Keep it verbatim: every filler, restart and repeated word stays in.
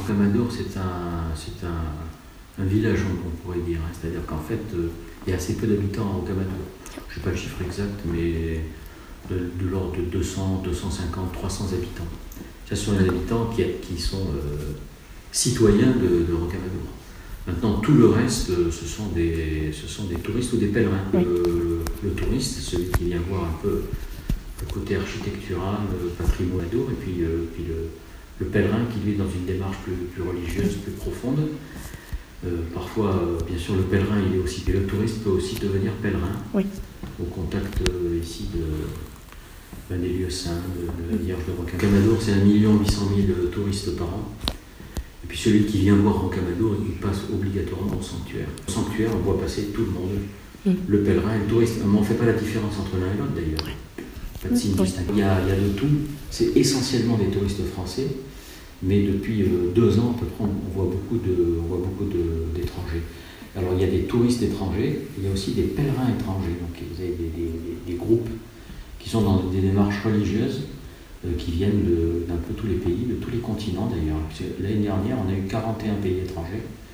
Rocamadour, c'est un, c'est un, un village, on pourrait dire. Hein. C'est-à-dire qu'en fait, euh, il y a assez peu d'habitants à Rocamadour. Je n'ai pas le chiffre exact, mais de, de l'ordre de deux cents, deux cent cinquante, trois cents habitants. Ce sont les habitants qui, qui sont euh, citoyens de, de Rocamadour. Maintenant, tout le reste, ce sont des, ce sont des touristes ou des pèlerins. Oui. Le, le touriste, c'est celui qui vient voir un peu le côté architectural, le patrimoine d'Adour, et puis, euh, puis le, le pèlerin qui lui est dans une démarche plus, plus religieuse, plus profonde. Euh, parfois, euh, bien sûr, le pèlerin, il est aussi, et le touriste peut aussi devenir pèlerin, oui. au contact euh, ici de, ben, des lieux saints, de, de la Vierge de Rocamadour. C'est un million huit cent mille touristes par an. Et puis celui qui vient voir Rocamadour, il passe obligatoirement au sanctuaire. Au sanctuaire, on voit passer tout le monde, mm. le pèlerin et le touriste. Mais on ne fait pas la différence entre l'un et l'autre d'ailleurs. Pas de signe distinct. Il y a, il y a de tout. C'est essentiellement des touristes français, mais depuis euh, deux ans, à peu près, on voit beaucoup de, on voit beaucoup de, d'étrangers. Alors il y a des touristes étrangers, il y a aussi des pèlerins étrangers. Donc vous avez des, des, des, des groupes qui sont dans des démarches religieuses, euh, qui viennent de, d'un peu tous les pays, de tous les continents d'ailleurs. L'année dernière, on a eu quarante et un pays étrangers.